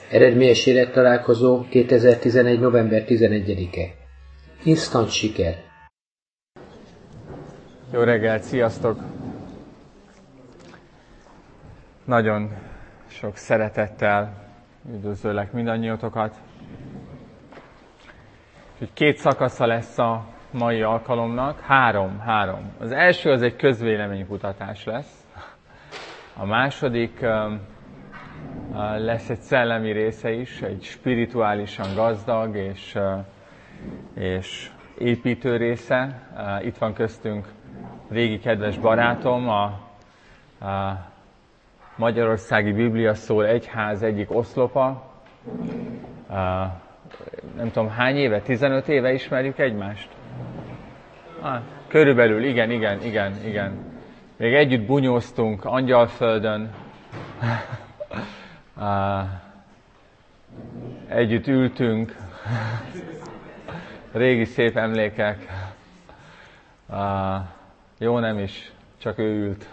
Eredményes élettalálkozó 2011. november 11-e. Instant siker. Jó reggelt, sziasztok! Nagyon sok szeretettel üdvözöllek mindannyiótokat. Úgyhogy 2 szakasza lesz a mai alkalomnak, három. Az első az egy közvéleménykutatás lesz. A második lesz egy szellemi része is, egy spirituálisan gazdag és építő része. Itt van köztünk régi kedves barátom, a Magyarországi Biblia Szól Egyház egyik oszlopa. Nem tudom hány éve, 15 éve ismerjük egymást? Körülbelül, igen. Még együtt bunyóztunk Angyalföldön, együtt ültünk, régi szép emlékek. Jó, nem is, csak ő ült.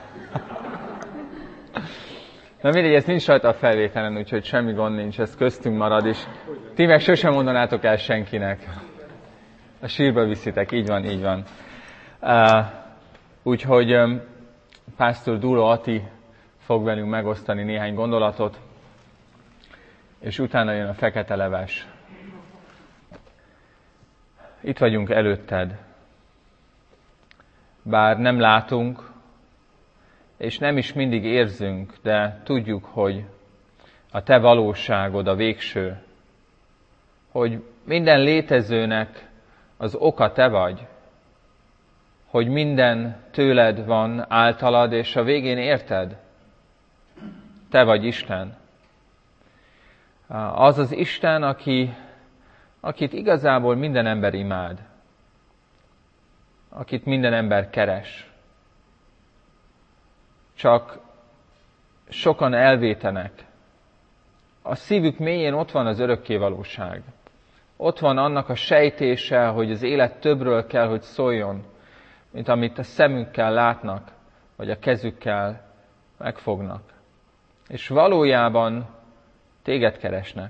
Na mindegy, ez nincs rajta a felvételen, úgyhogy semmi gond nincs, ez köztünk marad is. Ti meg sosem mondanátok el senkinek. A sírba viszitek, így van. Úgyhogy pásztor Dúró Ati fog velünk megosztani néhány gondolatot, és utána jön a fekete leves. Itt vagyunk előtted. Bár nem látunk, és nem is mindig érzünk, de tudjuk, hogy a te valóságod a végső, hogy minden létezőnek az oka te vagy, hogy minden tőled van, általad, és a végén érted, te vagy Isten. Az az Isten, akit igazából minden ember imád, akit minden ember keres. Csak sokan elvétenek. A szívük mélyén ott van az örökkévalóság. Ott van annak a sejtése, hogy az élet többről kell, hogy szóljon, mint amit a szemükkel látnak, vagy a kezükkel megfognak. És valójában téged keresnek.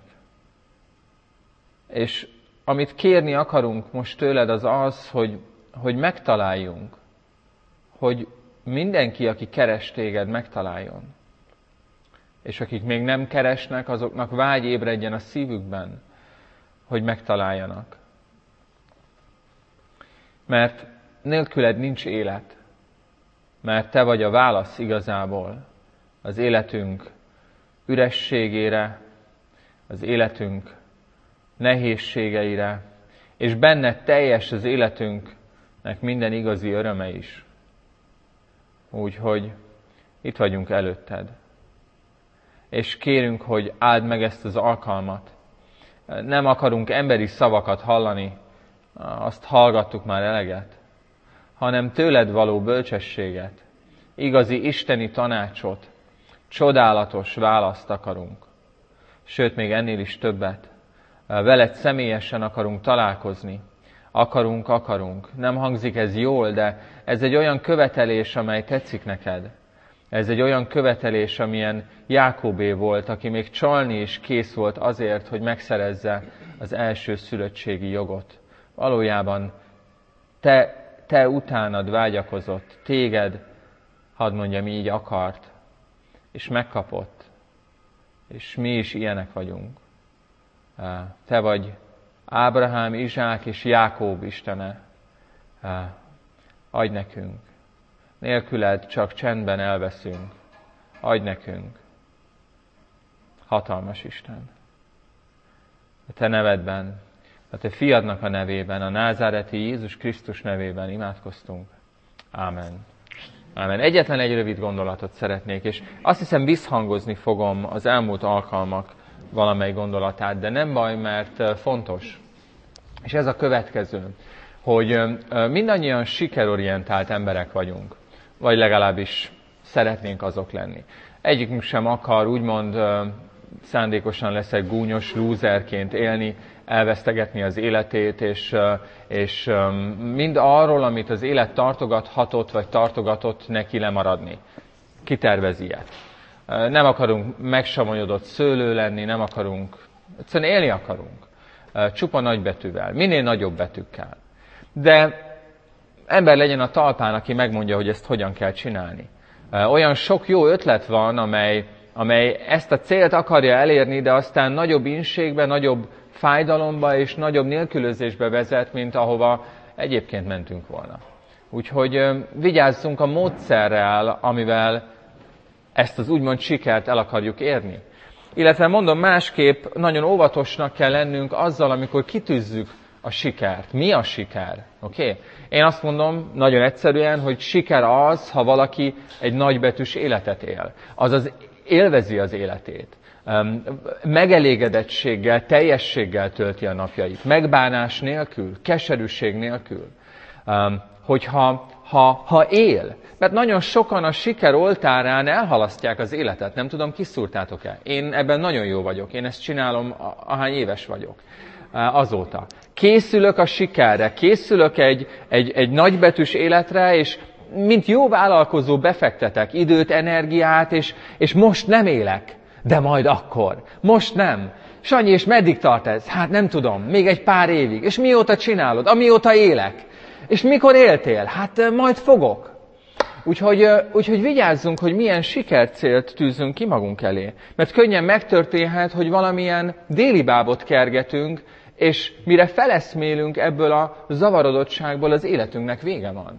És amit kérni akarunk most tőled, az az, hogy megtaláljunk. Hogy mindenki, aki keres téged, megtaláljon. És akik még nem keresnek, azoknak vágy ébredjen a szívükben, hogy megtaláljanak. Mert nélküled nincs élet. Mert te vagy a válasz igazából az életünk ürességére, az életünk nehézségeire, és benned teljes az életünknek minden igazi öröme is. Úgyhogy itt vagyunk előtted. És kérünk, hogy áld meg ezt az alkalmat. Nem akarunk emberi szavakat hallani, azt hallgattuk már eleget, hanem tőled való bölcsességet, igazi isteni tanácsot, csodálatos választ akarunk. Sőt, még ennél is többet. Veled személyesen akarunk találkozni. Akarunk. Nem hangzik ez jól, de ez egy olyan követelés, amely tetszik neked. Ez egy olyan követelés, amilyen Jákóbé volt, aki még csalni is kész volt azért, hogy megszerezze az első szülöttségi jogot. Valójában te utánad vágyakozott, téged, hadd mondjam így, akart, és megkapott. És mi is ilyenek vagyunk. Te vagy Ábrahám, Izsák és Jákób Istene. Adj nekünk. Nélküled csak csendben elveszünk. Adj nekünk. Hatalmas Isten. A te nevedben, a te fiadnak a nevében, a názáreti Jézus Krisztus nevében imádkoztunk. Ámen. Egyetlen egy rövid gondolatot szeretnék, és azt hiszem visszhangozni fogom az elmúlt alkalmak valamely gondolatát, de nem baj, mert fontos. És ez a következő, hogy mindannyian sikerorientált emberek vagyunk, vagy legalábbis szeretnénk azok lenni. Egyikünk sem akar úgymond szándékosan leszek gúnyos lúzerként élni, elvesztegetni az életét, és mind arról, amit az élet tartogathatott, vagy tartogatott, neki lemaradni. Ki tervez ilyet? Nem akarunk megsamonyodott szőlő lenni, nem akarunk, egyszerűen élni akarunk. Csupa nagybetűvel, minél nagyobb betűkkel. De ember legyen a talpán, aki megmondja, hogy ezt hogyan kell csinálni. Olyan sok jó ötlet van, amely ezt a célt akarja elérni, de aztán nagyobb ínségbe, nagyobb fájdalomba és nagyobb nélkülözésbe vezet, mint ahova egyébként mentünk volna. Úgyhogy vigyázzunk a módszerrel, amivel ezt az úgymond sikert el akarjuk érni. Illetve mondom másképp, nagyon óvatosnak kell lennünk azzal, amikor kitűzzük a sikert. Mi a siker? Okay? Én azt mondom nagyon egyszerűen, hogy siker az, ha valaki egy nagybetűs életet él. Azaz élvezi az életét. Megelégedettséggel, teljességgel tölti a napjait. Megbánás nélkül, keserűség nélkül. Ha él. Mert nagyon sokan a siker oltárán elhalasztják az életet. Nem tudom, kiszúrtátok-e? Én ebben nagyon jó vagyok. Én ezt csinálom, ahány éves vagyok. Azóta. Készülök a sikerre, készülök egy nagybetűs életre, és mint jó vállalkozó befektetek időt, energiát, és most nem élek, de majd akkor. Most nem. Sanyi, és meddig tart ez? Hát nem tudom, még egy pár évig. És mióta csinálod? Amióta élek. És mikor éltél? Hát majd fogok. Úgyhogy vigyázzunk, hogy milyen sikercélt tűzünk ki magunk elé. Mert könnyen megtörténhet, hogy valamilyen déli bábot kergetünk, és mire feleszmélünk ebből a zavarodottságból, az életünknek vége van.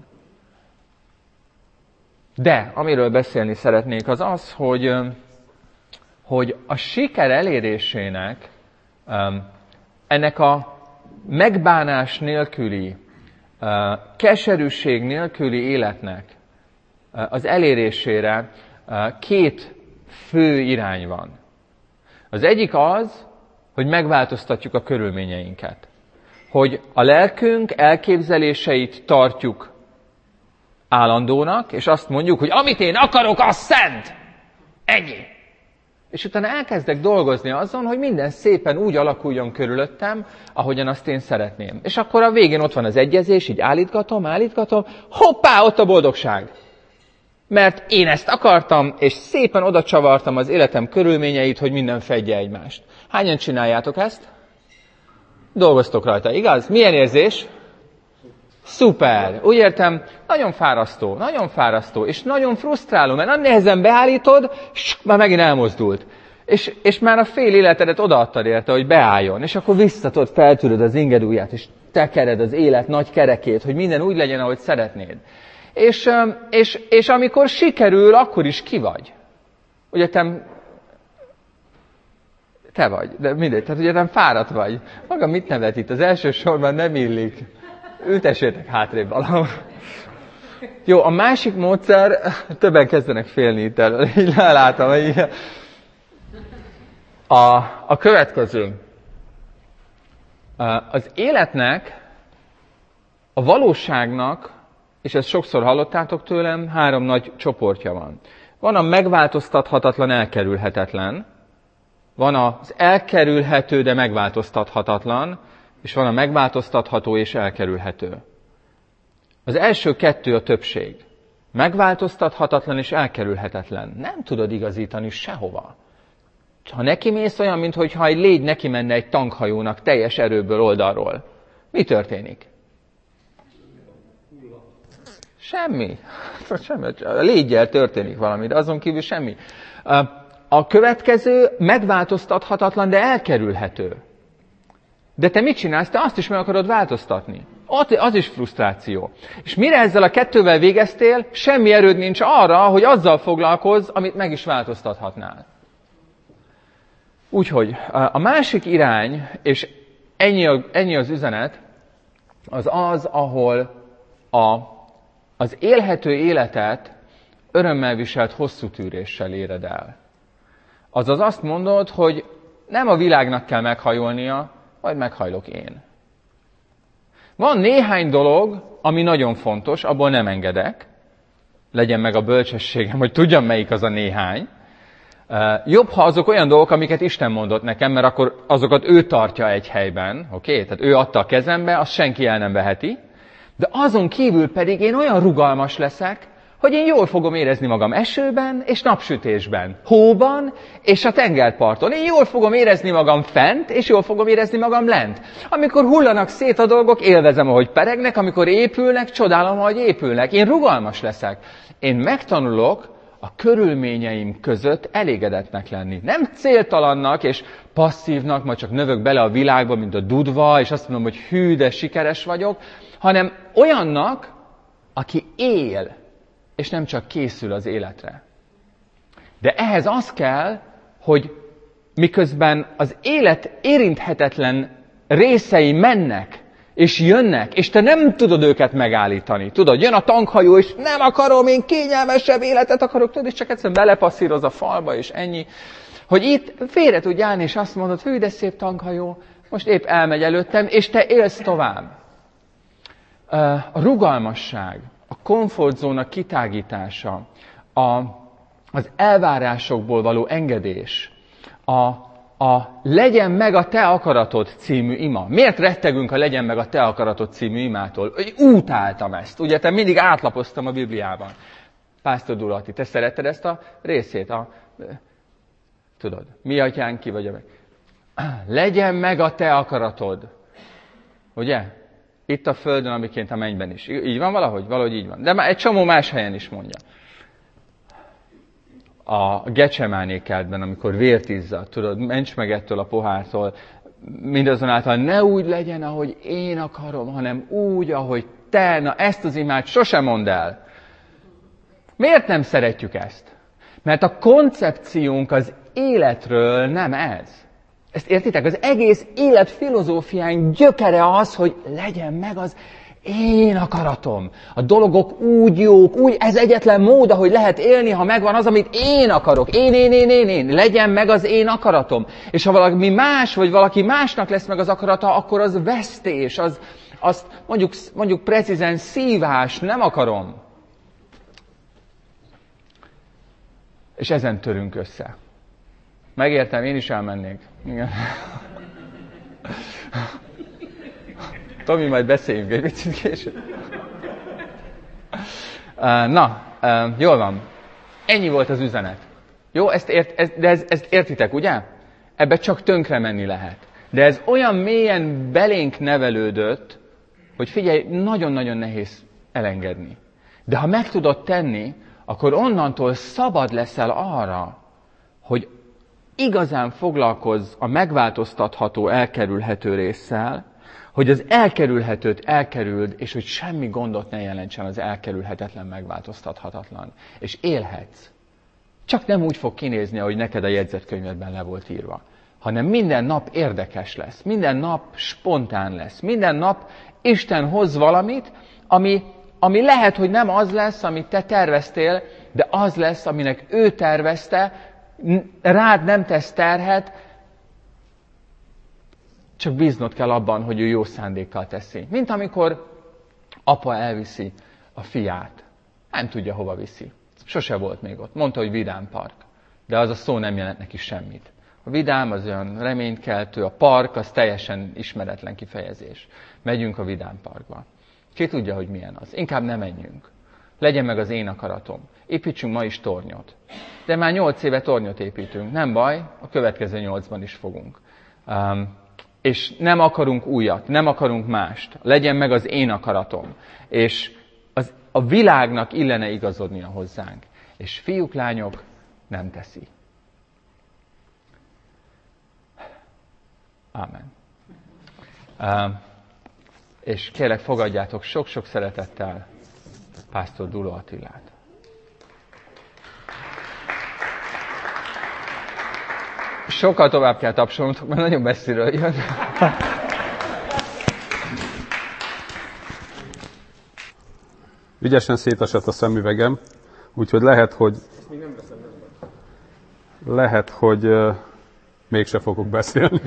De amiről beszélni szeretnék, az az, hogy a siker elérésének, ennek a megbánás nélküli, keserűség nélküli életnek az elérésére két fő irány van. Az egyik az, hogy megváltoztatjuk a körülményeinket. Hogy a lelkünk elképzeléseit tartjuk állandónak, és azt mondjuk, hogy amit én akarok, az szent! Ennyi! És utána elkezdek dolgozni azon, hogy minden szépen úgy alakuljon körülöttem, ahogyan azt én szeretném. És akkor a végén ott van az egyezés, így állítgatom, hoppá, ott a boldogság! Mert én ezt akartam, és szépen oda csavartam az életem körülményeit, hogy minden fedje egymást. Hányan csináljátok ezt? Dolgoztok rajta, igaz? Milyen érzés? Szuper! Úgy értem, nagyon fárasztó, és nagyon frusztráló, mert nagy nehezen beállítod, és már megint elmozdult. És már a fél életedet odaadtad érte, hogy beálljon, és akkor visszatod, feltűröd az ingedúját, és tekered az élet nagy kerekét, hogy minden úgy legyen, ahogy szeretnéd. És amikor sikerül, akkor is ki vagy. Ugye te vagy, de mindegy, tehát ugye nem fáradt vagy. Maga mit nevet itt? Az első sorban nem illik. Ültessétek hátrébb valahol. Jó, a másik módszer, többen kezdenek félni itt elől, így látom, hogy a következő. Az életnek, a valóságnak, és ezt sokszor hallottátok tőlem, 3 nagy csoportja van. Van a megváltoztathatatlan, elkerülhetetlen, van az elkerülhető, de megváltoztathatatlan, és van a megváltoztatható és elkerülhető. Az első 2 a többség. Megváltoztathatatlan és elkerülhetetlen. Nem tudod igazítani sehova. Ha nekimész, olyan, mintha egy légy neki menne egy tankhajónak teljes erőből oldalról. Mi történik? Semmi. A léggyel történik valami, de azon kívül semmi. A következő megváltoztathatatlan, de elkerülhető. De te mit csinálsz? Te azt is meg akarod változtatni. Az is frusztráció. És mire ezzel a 2-vel végeztél, semmi erőd nincs arra, hogy azzal foglalkozz, amit meg is változtathatnál. Úgyhogy a másik irány, és ennyi az üzenet, az, ahol az élhető életet örömmel viselt hosszú tűréssel éred el. Azaz azt mondod, hogy nem a világnak kell meghajolnia, majd meghajlok én. Van néhány dolog, ami nagyon fontos, abból nem engedek. Legyen meg a bölcsességem, hogy tudjam, melyik az a néhány. Jobb, ha azok olyan dolgok, amiket Isten mondott nekem, mert akkor azokat ő tartja egy helyben, oké? Tehát ő adta a kezembe, azt senki el nem veheti. De azon kívül pedig én olyan rugalmas leszek, Hogy én jól fogom érezni magam esőben és napsütésben, hóban és a tengerparton. Én jól fogom érezni magam fent, és jól fogom érezni magam lent. Amikor hullanak szét a dolgok, élvezem, ahogy peregnek, amikor épülnek, csodálom, ahogy épülnek. Én rugalmas leszek. Én megtanulok a körülményeim között elégedettnek lenni. Nem céltalannak és passzívnak, majd csak növök bele a világba, mint a dudva, és azt mondom, hogy hű, de sikeres vagyok, hanem olyannak, aki él, és nem csak készül az életre. De ehhez az kell, hogy miközben az élet érinthetetlen részei mennek, és jönnek, és te nem tudod őket megállítani. Tudod, jön a tankhajó, és nem akarom, én kényelmesebb életet akarok, tudod, és csak egyszerűen belepasszíroz a falba, és ennyi. Hogy itt félre tudj állni, és azt mondod, hű, de szép tankhajó, most épp elmegy előttem, és te élsz tovább. A rugalmasság, a komfortzóna kitágítása, az elvárásokból való engedés, a Legyen meg a te akaratod című ima. Miért rettegünk a Legyen meg a te akaratod című imától? Utáltam ezt. Ugye, te mindig átlapoztam a Bibliában. Pásztor Dulati, te szeretted ezt a részét? Tudod, mi atyánk ki vagy a meg. Legyen meg a te akaratod. Ugye? Itt a földön, amiként a mennyben is. Így van valahogy? Valahogy így van. De már egy csomó más helyen is mondja. A Gecsemáné kertben, amikor vért izzad, tudod, ments meg ettől a pohártól, mindazonáltal ne úgy legyen, ahogy én akarom, hanem úgy, ahogy te. Na, ezt az imát sosem mondd el. Miért nem szeretjük ezt? Mert a koncepciónk az életről nem ez. Ezt értitek? Az egész élet filozófián gyökere az, hogy legyen meg az én akaratom. A dolgok úgy jók, úgy, ez egyetlen mód, ahogy lehet élni, ha megvan az, amit én akarok. Én. Legyen meg az én akaratom. És ha valami más, vagy valaki másnak lesz meg az akarata, akkor az vesztés, azt mondjuk precízen szívás, nem akarom. És ezen törünk össze. Megértem, én is elmennék. Igen. Tomi, majd beszéljünk egy picit később. Jól van. Ennyi volt az üzenet. Jó, ezt értitek, ugye? Ebbe csak tönkre menni lehet. De ez olyan mélyen belénk nevelődött, hogy figyelj, nagyon-nagyon nehéz elengedni. De ha meg tudod tenni, akkor onnantól szabad leszel arra, hogy igazán foglalkozz a megváltoztatható, elkerülhető résszel, hogy az elkerülhetőt elkerüld, és hogy semmi gondot ne jelentsen az elkerülhetetlen, megváltoztathatatlan. És élhetsz. Csak nem úgy fog kinézni, ahogy neked a jegyzetkönyvedben le volt írva, hanem minden nap érdekes lesz, minden nap spontán lesz, minden nap Isten hoz valamit, ami lehet, hogy nem az lesz, amit te terveztél, de az lesz, aminek ő tervezte, rád nem tesz terhet, csak bíznod kell abban, hogy ő jó szándékkal teszi. Mint amikor apa elviszi a fiát. Nem tudja, hova viszi. Sose volt még ott. Mondta, hogy vidám park. De az a szó nem jelent neki semmit. A vidám az olyan reménykeltő, a park az teljesen ismeretlen kifejezés. Megyünk a vidám parkba. Ki tudja, hogy milyen az. Inkább ne menjünk. Legyen meg az én akaratom. Építsünk ma is tornyot. De már 8 éve tornyot építünk. Nem baj, a következő 8-ban is fogunk. És nem akarunk újat, nem akarunk mást. Legyen meg az én akaratom. És a világnak illene igazodnia hozzánk. És fiúk, lányok nem teszi. Ámen. És kérlek, fogadjátok sok-sok szeretettel Pásztor Dula Attilát. Sokkal tovább kell tapsolnotok, mert nagyon messziről jön. Ügyesen szétesett a szemüvegem, úgyhogy lehet, hogy mégse fogok beszélni.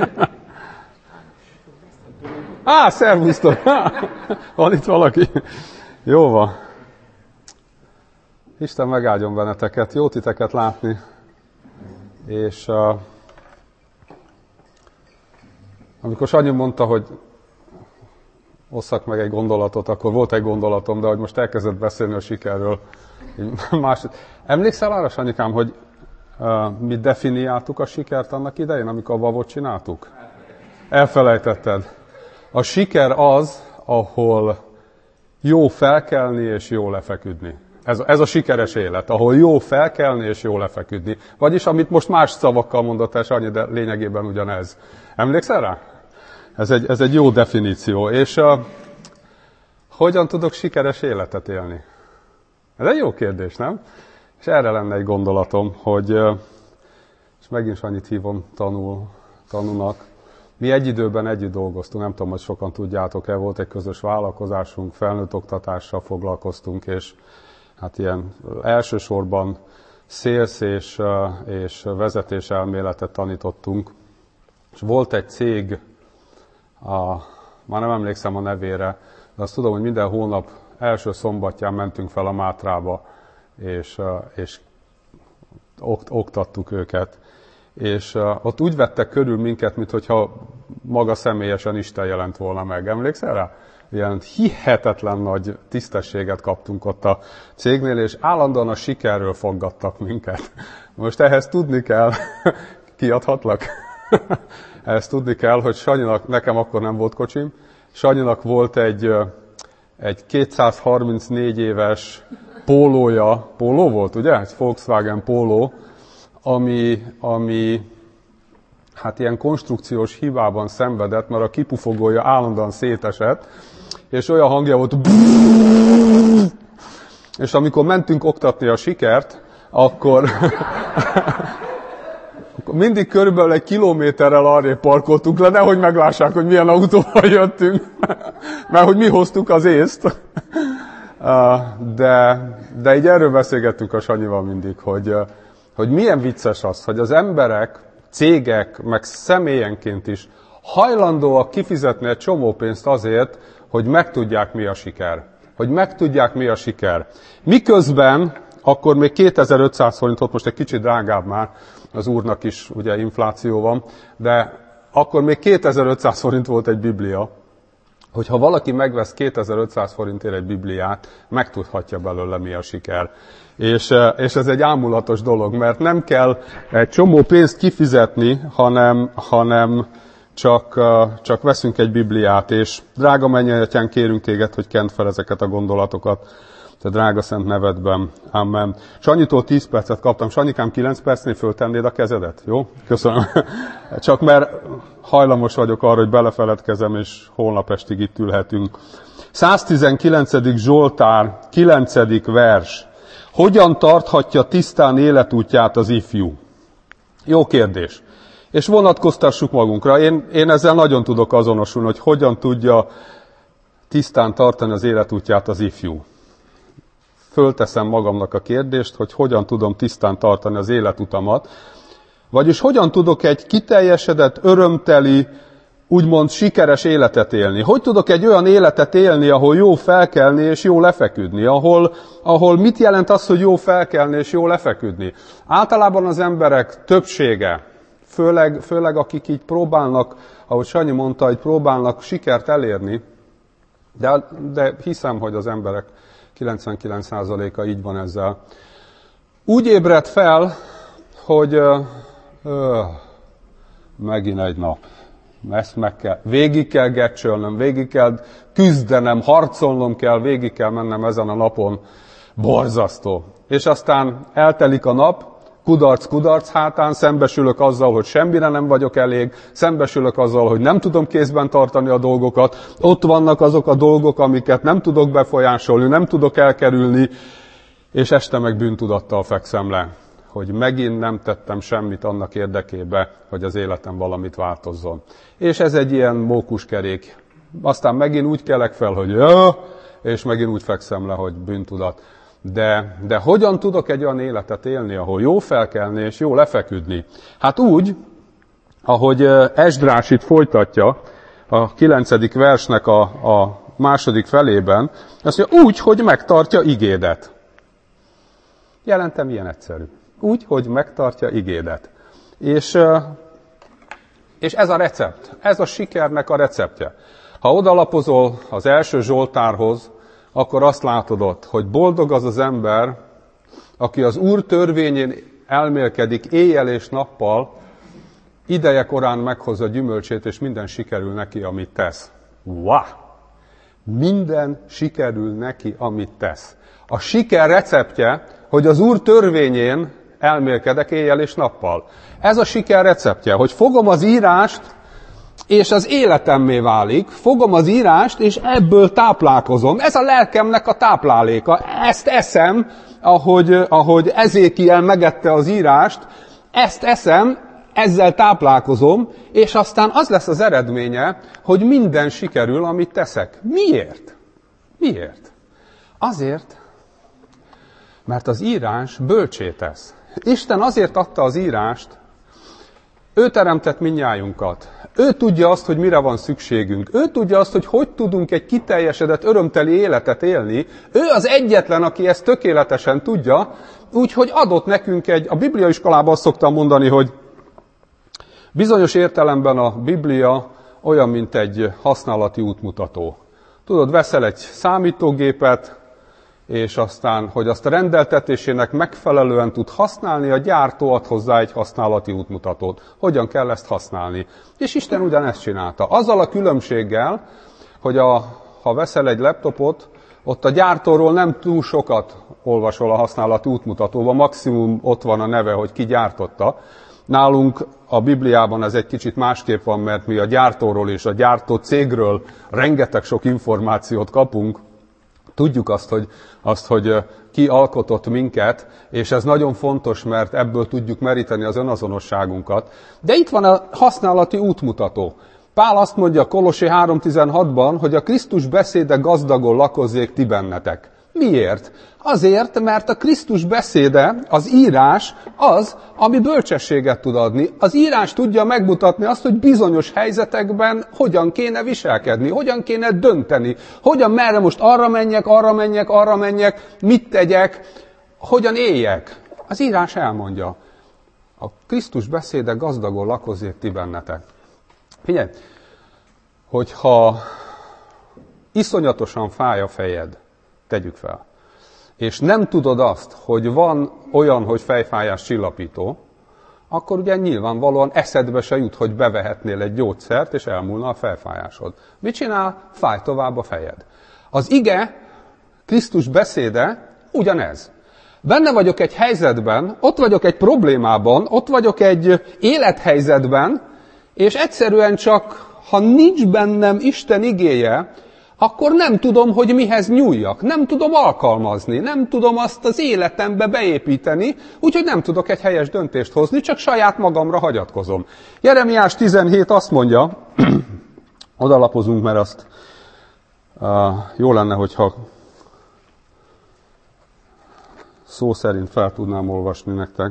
Szervusztok! Van itt valaki? Jó van. Isten megáldjon benneteket, jó titeket látni. És amikor Sanyi mondta, hogy osszak meg egy gondolatot, akkor volt egy gondolatom, de hogy most elkezdett beszélni a sikerről. Emlékszel arra, Sanyikám, hogy mi definiáltuk a sikert annak idején, amikor a vavot csináltuk? Elfelejtetted. A siker az, ahol jó felkelni és jó lefeküdni. Ez a sikeres élet, ahol jó felkelni és jó lefeküdni. Vagyis, amit most más szavakkal mondott el Sanyi, de lényegében ugyanez. Emlékszel rá? Ez egy jó definíció. És hogyan tudok sikeres életet élni? Ez egy jó kérdés, nem? És erre lenne egy gondolatom, hogy, és megint Sanyit hívom tanúnak, mi egy időben együtt dolgoztunk, nem tudom, hogy sokan tudjátok-e, volt egy közös vállalkozásunk, felnőtt oktatással foglalkoztunk, és hát ilyen elsősorban sales és vezetés elméletet tanítottunk. És volt egy cég, már nem emlékszem a nevére, de azt tudom, hogy minden hónap első szombatján mentünk fel a Mátrába, és oktattuk őket. És ott úgy vettek körül minket, mintha maga személyesen Isten jelent volna meg. Emlékszel rá? Ilyen hihetetlen nagy tisztességet kaptunk ott a cégnél, és állandóan a sikerről foggattak minket. Most ehhez tudni kell, kiadhatlak? Ehhez tudni kell, hogy Sanyinak, nekem akkor nem volt kocsim, Sanyinak volt egy 234 éves pólója, póló volt, ugye? Egy Volkswagen póló, ami hát ilyen konstrukciós hibában szenvedett, mert a kipufogója állandóan szétesett, és olyan hangja volt, és amikor mentünk oktatni a sikert, akkor mindig körülbelül 1 kilométerrel arrébb parkoltunk le, nehogy meglássák, hogy milyen autóval jöttünk, mert hogy mi hoztuk az észt. De így erről beszélgettünk a Sanyival mindig, hogy milyen vicces az, hogy az emberek, cégek, meg személyenként is hajlandóak kifizetni egy csomó pénzt azért, hogy megtudják, mi a siker. Hogy megtudják, mi a siker. Miközben akkor még 2500 forintot, most egy kicsit drágább már, az úrnak is ugye infláció van, de akkor még 2500 forint volt egy Biblia. Hogyha valaki megvesz 2500 forintért egy Bibliát, megtudhatja belőle, mi a siker. És ez egy ámulatos dolog, mert nem kell egy csomó pénzt kifizetni, hanem csak veszünk egy Bibliát, és drága Mennyei kérünk téged, hogy kend fel ezeket a gondolatokat, te drága szent nevedben. Amen. Sanyitól 10 percet kaptam. Sanyikám, 9 percnél föltennéd a kezedet? Jó? Köszönöm. Csak mert hajlamos vagyok arra, hogy belefeledkezem, és holnap estig itt ülhetünk. 119. Zsoltár, 9. vers. Hogyan tarthatja tisztán életútját az ifjú? Jó kérdés. És vonatkoztassuk magunkra. Én ezzel nagyon tudok azonosulni, hogy hogyan tudja tisztán tartani az életútját az ifjú. Fölteszem magamnak a kérdést, hogy hogyan tudom tisztán tartani az életutamat, vagyis hogyan tudok egy kiteljesedett, örömteli, úgymond sikeres életet élni. Hogy tudok egy olyan életet élni, ahol jó felkelni és jó lefeküdni, ahol mit jelent az, hogy jó felkelni és jó lefeküdni. Általában az emberek többsége, főleg akik így próbálnak, ahogy Sanyi mondta, hogy próbálnak sikert elérni, de hiszem, hogy az emberek 99%-a így van ezzel. Úgy ébred fel, hogy megint egy nap. Ezt végig kell gecsölnöm, végig kell küzdenem, harcolnom kell, végig kell mennem ezen a napon. Borzasztó. És aztán eltelik a nap, kudarc hátán, szembesülök azzal, hogy semmire nem vagyok elég, szembesülök azzal, hogy nem tudom kézben tartani a dolgokat, ott vannak azok a dolgok, amiket nem tudok befolyásolni, nem tudok elkerülni, és este meg bűntudattal fekszem le, hogy megint nem tettem semmit annak érdekébe, hogy az életem valamit változzon. És ez egy ilyen mókuskerék. Aztán megint úgy kelek fel, hogy és megint úgy fekszem le, hogy bűntudat. De hogyan tudok egy olyan életet élni, ahol jó felkelni és jó lefeküdni? Hát úgy, ahogy Esdrás itt folytatja a 9. versnek a második felében, azt mondja, úgy, hogy megtartja igédet. Jelentem ilyen egyszerű. Úgy, hogy megtartja igédet. És ez a recept, ez a sikernek a receptje. Ha odalapozol az első Zsoltárhoz, akkor azt látod ott, hogy boldog az az ember, aki az Úr törvényén elmélkedik éjjel és nappal, ideje korán meghozza gyümölcsét, és minden sikerül neki, amit tesz. Wow! Minden sikerül neki, amit tesz. A siker receptje, hogy az Úr törvényén elmélkedek éjjel és nappal. Ez a siker receptje, hogy fogom az írást, és az életemmé válik, fogom az írást, és ebből táplálkozom. Ez a lelkemnek a tápláléka. Ezt eszem, ahogy Ezékiel megette az írást, ezt eszem, ezzel táplálkozom, és aztán az lesz az eredménye, hogy minden sikerül, amit teszek. Miért? Miért? Azért, mert az írás bölcsé tesz. Isten azért adta az írást, ő teremtett mindnyájunkat. Ő tudja azt, hogy mire van szükségünk. Ő tudja azt, hogy tudunk egy kiteljesedett, örömteli életet élni. Ő az egyetlen, aki ezt tökéletesen tudja, úgyhogy adott nekünk a Biblia iskolában azt szoktam mondani, hogy bizonyos értelemben a Biblia olyan, mint egy használati útmutató. Tudod, veszel egy számítógépet, és aztán, hogy azt a rendeltetésének megfelelően tud használni, a gyártó ad hozzá egy használati útmutatót. Hogyan kell ezt használni? És Isten ugyanezt csinálta. Azzal a különbséggel, hogy ha veszel egy laptopot, ott a gyártóról nem túl sokat olvasol a használati útmutatóban, maximum ott van a neve, hogy ki gyártotta. Nálunk a Bibliában ez egy kicsit másképp van, mert mi a gyártóról és a gyártó cégről rengeteg sok információt kapunk. Tudjuk azt, hogy ki alkotott minket, és ez nagyon fontos, mert ebből tudjuk meríteni az önazonosságunkat. De itt van a használati útmutató. Pál azt mondja Kolossé 3.16-ban, hogy a Krisztus beszéde gazdagon lakozzék ti bennetek. Miért? Azért, mert a Krisztus beszéde, az írás az, ami bölcsességet tud adni. Az írás tudja megmutatni azt, hogy bizonyos helyzetekben hogyan kéne viselkedni, hogyan kéne dönteni, merre most arra menjek, mit tegyek, hogyan éljek. Az írás elmondja. A Krisztus beszéde gazdagon lakozzék ti bennetek. Figyelj, hogyha iszonyatosan fáj a fejed, tegyük fel, és nem tudod azt, hogy van olyan, hogy fejfájás csillapító, akkor ugye nyilvánvalóan eszedbe se jut, hogy bevehetnél egy gyógyszert, és elmúlna a fejfájásod. Mit csinál? Fáj tovább a fejed. Az ige, Krisztus beszéde ugyanez. Benne vagyok egy helyzetben, ott vagyok egy problémában, ott vagyok egy élethelyzetben, és egyszerűen csak, ha nincs bennem Isten igéje, akkor nem tudom, hogy mihez nyúljak, nem tudom alkalmazni, nem tudom azt az életembe beépíteni, úgyhogy nem tudok egy helyes döntést hozni, csak saját magamra hagyatkozom. Jeremiás 17 azt mondja, odalapozunk, mert azt jó lenne, hogyha szó szerint fel tudnám olvasni nektek.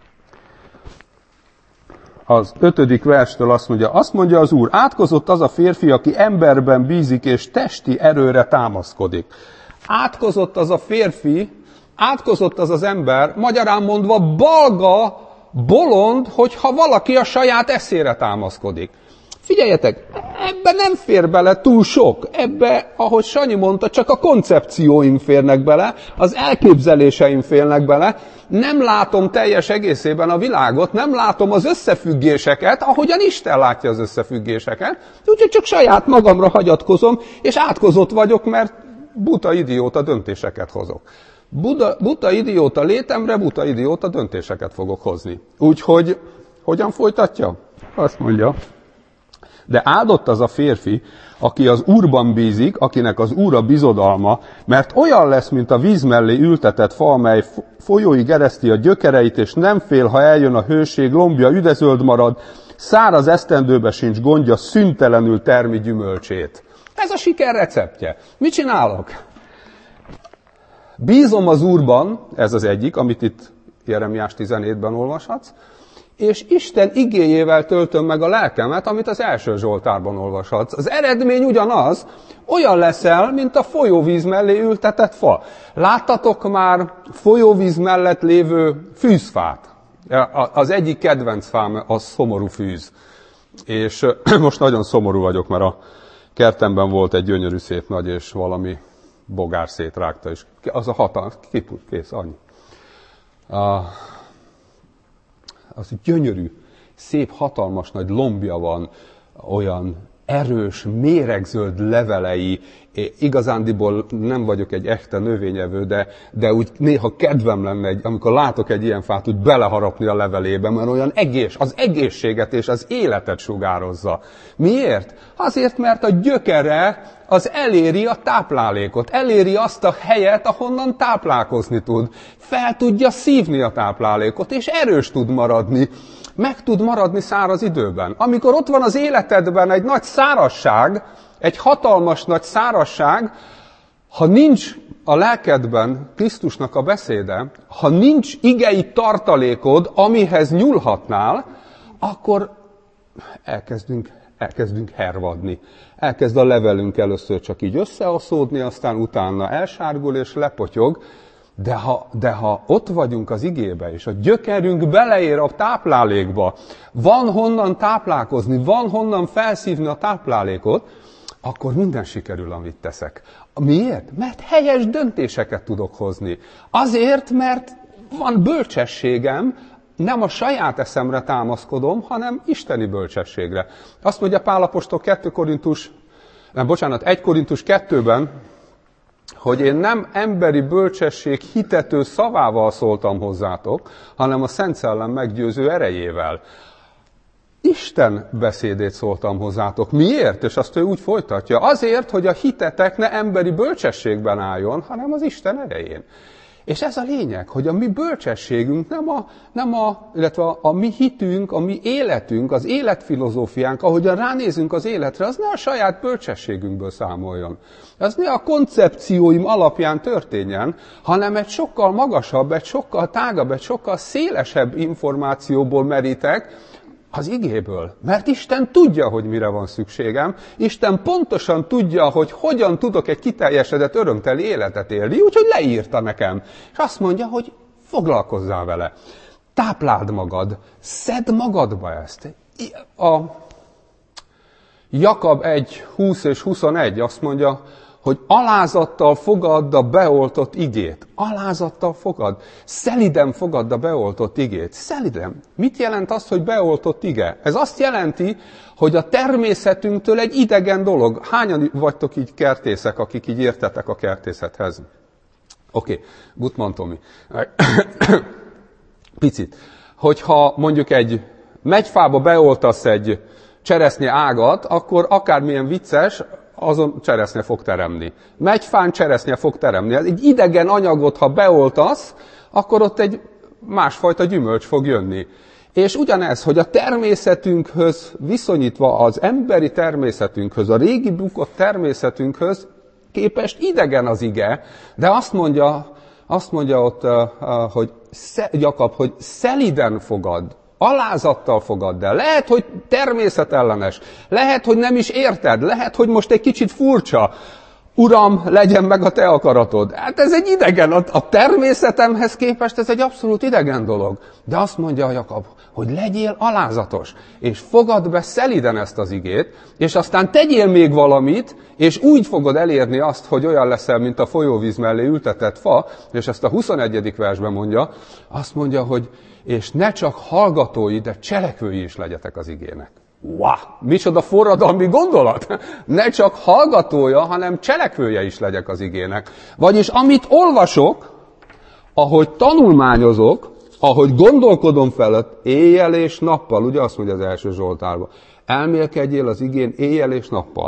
Az 5. verstől azt mondja az Úr, átkozott az a férfi, aki emberben bízik és testi erőre támaszkodik. Átkozott az a férfi, átkozott az az ember, magyarán mondva balga, bolond, hogyha valaki a saját eszére támaszkodik. Figyeljetek, ebbe nem fér bele túl sok. Ebbe, ahogy Sanyi mondta, csak a koncepcióim férnek bele, az elképzeléseim férnek bele. Nem látom teljes egészében a világot, nem látom az összefüggéseket, ahogyan Isten látja az összefüggéseket. Úgyhogy csak saját magamra hagyatkozom, és átkozott vagyok, mert buta idióta döntéseket hozok. Buta idióta létemre, buta idióta döntéseket fogok hozni. Úgyhogy, hogyan folytatja? Azt mondja, de áldott az a férfi, aki az Úrban bízik, akinek az Úr a bizodalma, mert olyan lesz, mint a víz mellé ültetett fa, amely folyóig ereszti a gyökereit, és nem fél, ha eljön a hőség, lombja üdezöld marad, száraz esztendőbe sincs gondja, szüntelenül termi gyümölcsét. Ez a siker receptje. Mit csinálok? Bízom az Úrban, ez az egyik, amit itt Jeremiás 17-ben olvashatsz, és Isten igéjével töltöm meg a lelkemet, amit az első Zsoltárban olvashatsz. Az eredmény ugyanaz, olyan leszel, mint a folyóvíz mellé ültetett fa. Láttatok már folyóvíz mellett lévő fűzfát? Az egyik kedvenc fám a szomorú fűz. És most nagyon szomorú vagyok, mert a kertemben volt egy gyönyörű szép nagy, és valami bogár szétrágta, és az a hatalmas, kész, annyi. Az gyönyörű, szép, hatalmas nagy lombja van, olyan erős, méregzöld levelei, igazándiból nem vagyok egy echte növényevő, de úgy néha kedvem lenne, amikor látok egy ilyen fát, úgy beleharapni a levelébe, mert olyan az egészséget és az életet sugározza. Miért? Azért, mert a gyökere az eléri a táplálékot, eléri azt a helyet, ahonnan táplálkozni tud. Fel tudja szívni a táplálékot, és erős tud maradni. Meg tud maradni száraz időben. Amikor ott van az életedben egy nagy szárazság, egy hatalmas nagy szárazság, ha nincs a lelkedben Krisztusnak a beszéde, ha nincs igei tartalékod, amihez nyúlhatnál, akkor elkezdünk hervadni. Elkezd a levelünk először csak így összeoszódni, aztán utána elsárgul és lepotyog, de ha ott vagyunk az igébe, és a gyökerünk beleér a táplálékba, van honnan táplálkozni, van honnan felszívni a táplálékot, akkor minden sikerül, amit teszek. Miért? Mert helyes döntéseket tudok hozni. Azért, mert van bölcsességem, nem a saját eszemre támaszkodom, hanem isteni bölcsességre. Azt mondja Pál apostol 1 Korintus 2-ben, hogy én nem emberi bölcsesség hitető szavával szóltam hozzátok, hanem a Szent Szellem meggyőző erejével. Isten beszédét szóltam hozzátok. Miért? És azt ő úgy folytatja. Azért, hogy a hitetek ne emberi bölcsességben álljon, hanem az Isten erején. És ez a lényeg, hogy a mi bölcsességünk illetve a mi hitünk, a mi életünk, az életfilozófiánk, ahogyan ránézünk az életre, az ne a saját bölcsességünkből számoljon. Az ne a koncepcióim alapján történjen, hanem egy sokkal magasabb, egy sokkal tágabb, egy sokkal szélesebb információból merítek, az igéből. Mert Isten tudja, hogy mire van szükségem. Isten pontosan tudja, hogy hogyan tudok egy kiteljesedett, örömteli életet élni, úgyhogy leírta nekem. És azt mondja, hogy foglalkozzál vele. Tápláld magad, szedd magadba ezt. A Jakab 1:20 és 21 azt mondja, hogy alázattal fogadd a beoltott igét. Alázattal fogad. Szeliden fogadd a beoltott igét. Szeliden. Mit jelent az, hogy beoltott ige? Ez azt jelenti, hogy a természetünktől egy idegen dolog. Hányan vagytok így kertészek, akik így értetek a kertészethez? Oké, Gutmann Tomi. Picit. Hogyha mondjuk egy megyfába beoltasz egy cseresznye ágat, akkor akármilyen vicces, azon cseresznye fog teremni. Megyfán cseresznye fog teremni. Egy idegen anyagot, ha beoltasz, akkor ott egy másfajta gyümölcs fog jönni. És ugyanez, hogy a természetünkhöz viszonyítva, az emberi természetünkhöz, a régi bukott természetünkhöz képest idegen az ige, de azt mondja ott, hogy Jakab, hogy szeliden fogad, alázattal fogadd el. Lehet, hogy természetellenes. Lehet, hogy nem is érted. Lehet, hogy most egy kicsit furcsa. Uram, legyen meg a te akaratod. Hát ez egy idegen. A természetemhez képest ez egy abszolút idegen dolog. De azt mondja Jakab, hogy legyél alázatos, és fogadd be szeliden ezt az igét, és aztán tegyél még valamit, és úgy fogod elérni azt, hogy olyan leszel, mint a folyóvíz mellé ültetett fa, és ezt a 21. versben mondja, azt mondja, hogy és ne csak hallgatói, de cselekvői is legyetek az igének. Wow! Micsoda forradalmi gondolat! Ne csak hallgatója, hanem cselekvője is legyek az igének. Vagyis amit olvasok, ahogy tanulmányozok, ahogy gondolkodom felett, éjjel és nappal, ugye azt mondja az első Zsoltárban, elmélkedjél az igén éjjel és nappal.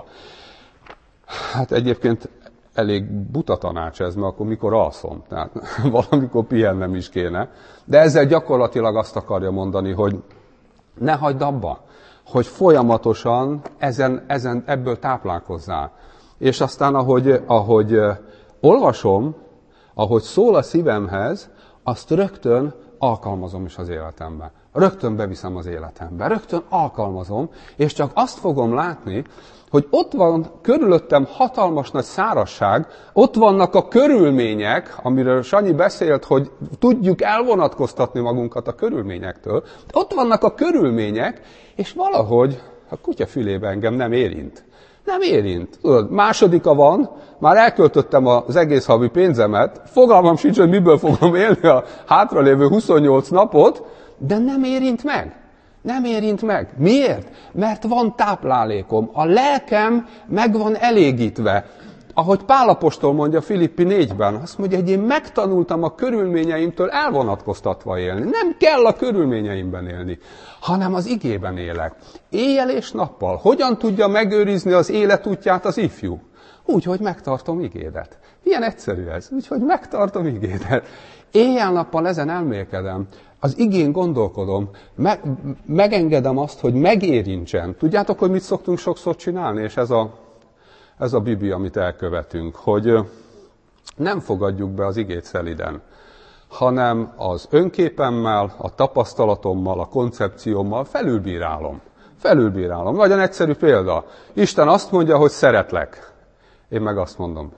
Hát egyébként elég buta tanács ez, mert akkor mikor alszom, tehát valamikor pihennem is kéne. De ezzel gyakorlatilag azt akarja mondani, hogy ne hagyd abba, hogy folyamatosan ebből táplálkozzál. És aztán, ahogy olvasom, ahogy szól a szívemhez, azt rögtön alkalmazom is az életembe. Rögtön beviszem az életembe, rögtön alkalmazom, és csak azt fogom látni, hogy ott van körülöttem hatalmas nagy szárazság, ott vannak a körülmények, amiről Sanyi beszélt, hogy tudjuk elvonatkoztatni magunkat a körülményektől. Ott vannak a körülmények, és valahogy a kutya fülébe engem nem érint. Nem érint. Tudod, másodika van, már elköltöttem az egész havi pénzemet, fogalmam sincs, hogy miből fogom élni a hátralévő 28 napot, de nem érint meg. Nem érint meg. Miért? Mert van táplálékom. A lelkem meg van elégítve. Ahogy Pál apostol mondja Filippi 4-ben, azt mondja, hogy én megtanultam a körülményeimtől elvonatkoztatva élni. Nem kell a körülményeimben élni, hanem az igében élek. Éjjel és nappal. Hogyan tudja megőrizni az életútját az ifjú? Úgy, hogy megtartom igédet. Milyen egyszerű ez? Úgy, hogy megtartom igédet. Éjjel-nappal ezen elmélkedem. Az igén gondolkodom, megengedem azt, hogy megérintsen. Tudjátok, hogy mit szoktunk sokszor csinálni? És ez a Biblia, amit elkövetünk, hogy nem fogadjuk be az igét szeliden, hanem az önképemmel, a tapasztalatommal, a koncepciómmal felülbírálom. Felülbírálom. Nagyon egyszerű példa. Isten azt mondja, hogy szeretlek. Én meg azt mondom,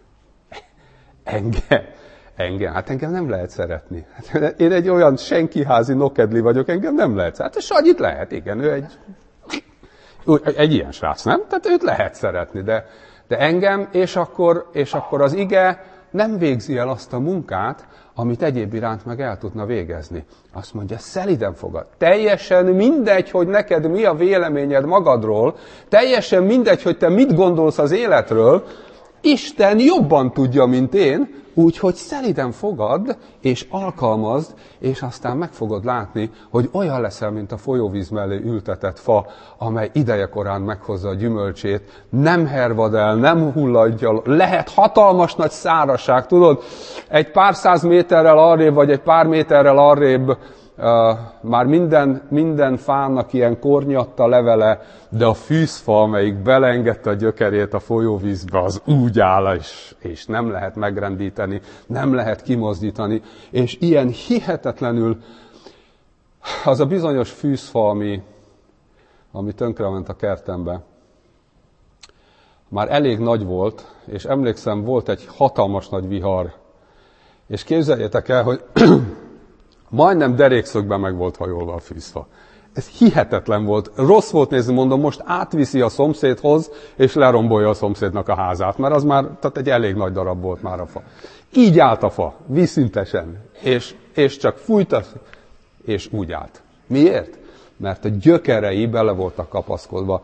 engem nem lehet szeretni. Én egy olyan senkiházi nokedli vagyok, engem nem lehet szeretni. Hát Sanyit lehet, igen, ő egy ilyen srác, nem? Tehát őt lehet szeretni, de engem, és akkor az ige nem végzi el azt a munkát, amit egyéb iránt meg el tudna végezni. Azt mondja, szeliden fogad. Teljesen mindegy, hogy neked mi a véleményed magadról, teljesen mindegy, hogy te mit gondolsz az életről, Isten jobban tudja, mint én, úgyhogy szeliden fogad, és alkalmazd, és aztán meg fogod látni, hogy olyan leszel, mint a folyóvíz mellé ültetett fa, amely idejekorán meghozza a gyümölcsét, nem hervad el, nem hulladja, lehet hatalmas nagy szárazság, tudod, egy pár száz méterrel arrébb, vagy egy pár méterrel arrébb, már minden fának ilyen kornyatta levele, de a fűzfa, amelyik beleengedte a gyökerét a folyóvízbe, az úgy áll, és nem lehet megrendíteni, nem lehet kimozdítani. És ilyen hihetetlenül az a bizonyos fűzfa, ami tönkrement a kertembe, már elég nagy volt, és emlékszem, volt egy hatalmas nagy vihar. És képzeljétek el, hogy majdnem derékszögben meg volt hajolva a fűzfa. Ez hihetetlen volt. Rossz volt nézni, mondom, most átviszi a szomszédhoz, és lerombolja a szomszédnak a házát, mert az már, tehát egy elég nagy darab volt már a fa. Így állt a fa, vízszintesen, és csak fújta, és úgy állt. Miért? Mert a gyökerei bele voltak kapaszkodva.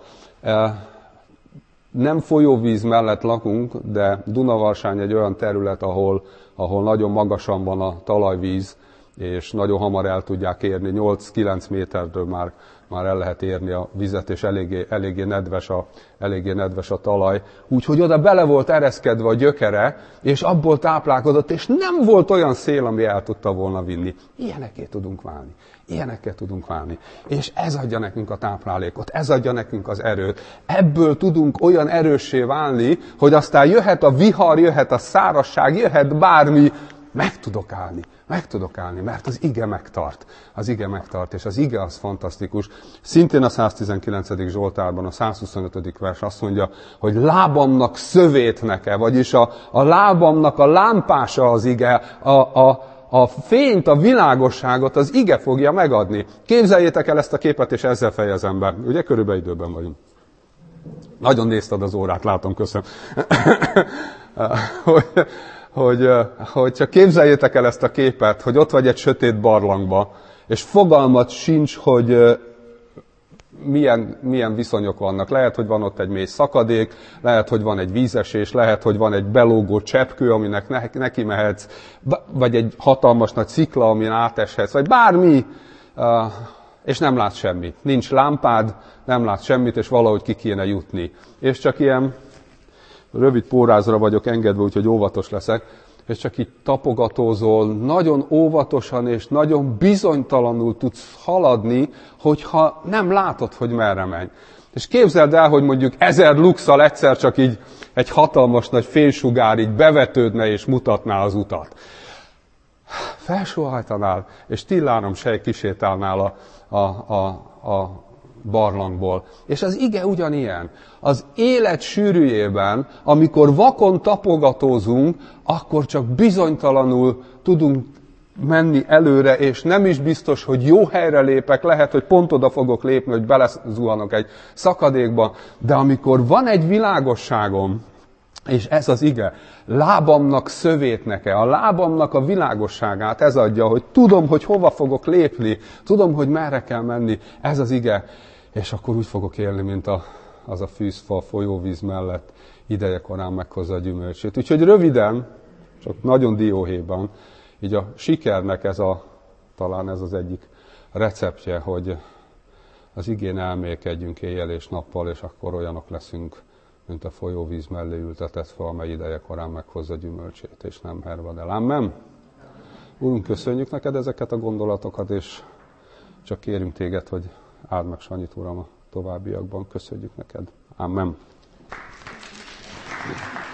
Nem folyóvíz mellett lakunk, de Dunavarsány egy olyan terület, ahol nagyon magasan van a talajvíz, és nagyon hamar el tudják érni, 8-9 métertől már el lehet érni a vizet, és eléggé nedves a talaj. Úgyhogy oda bele volt ereszkedve a gyökere, és abból táplálkozott, és nem volt olyan szél, ami el tudta volna vinni. Ilyenekké tudunk válni. És ez adja nekünk a táplálékot, ez adja nekünk az erőt. Ebből tudunk olyan erőssé válni, hogy aztán jöhet a vihar, jöhet a szárazság, jöhet bármi, meg tudok állni, mert az ige megtart. Az ige megtart, és az ige az fantasztikus. Szintén a 119. Zsoltárban, a 125. vers azt mondja, hogy lábamnak szövétneke, vagyis a lábamnak a lámpása az ige, a fényt, a világosságot az ige fogja megadni. Képzeljétek el ezt a képet, és ezzel fejezem be. Ugye körülbelül időben vagyunk. Nagyon nézted az órát, látom, köszönöm. hogy csak képzeljétek el ezt a képet, hogy ott vagy egy sötét barlangba, és fogalmat sincs, hogy milyen viszonyok vannak. Lehet, hogy van ott egy mély szakadék, lehet, hogy van egy vízesés, lehet, hogy van egy belógó cseppkő, aminek neki mehetsz, vagy egy hatalmas nagy szikla, amin áteshetsz, vagy bármi, és nem látsz semmit. Nincs lámpád, nem látsz semmit, és valahogy ki kéne jutni. És csak ilyen rövid pórázra vagyok engedve, úgyhogy óvatos leszek, és csak így tapogatózol, nagyon óvatosan és nagyon bizonytalanul tudsz haladni, hogyha nem látod, hogy merre menj. És képzeld el, hogy mondjuk 1000 luxal egyszer csak így egy hatalmas nagy fénysugár így bevetődne és mutatná az utat. Felsóhajtanál, és tillárom sej kisétálnál a barlangból. És az ige ugyanilyen. Az élet sűrűjében, amikor vakon tapogatózunk, akkor csak bizonytalanul tudunk menni előre, és nem is biztos, hogy jó helyre lépek, lehet, hogy pont oda fogok lépni, hogy belezuhanok egy szakadékba, de amikor van egy világosságom, és ez az ige, lábamnak szövétneke, a lábamnak a világosságát ez adja, hogy tudom, hogy hova fogok lépni, tudom, hogy merre kell menni, ez az ige, és akkor úgy fogok élni, mint az a fűzfa a folyóvíz mellett, ideje korán meghozza a gyümölcsét. Úgyhogy röviden, csak nagyon dióhéjban, így a sikernek talán ez az egyik receptje, hogy az igén elmélkedjünk éjjel és nappal, és akkor olyanok leszünk, mint a folyóvíz mellé ültetett fa, amely ideje korán meghozza gyümölcsét, és nem hervad el. Amen? Úrunk, köszönjük neked ezeket a gondolatokat, és csak kérünk téged, hogy áld meg Sanyit, Uram, a továbbiakban. Köszönjük neked. Amen.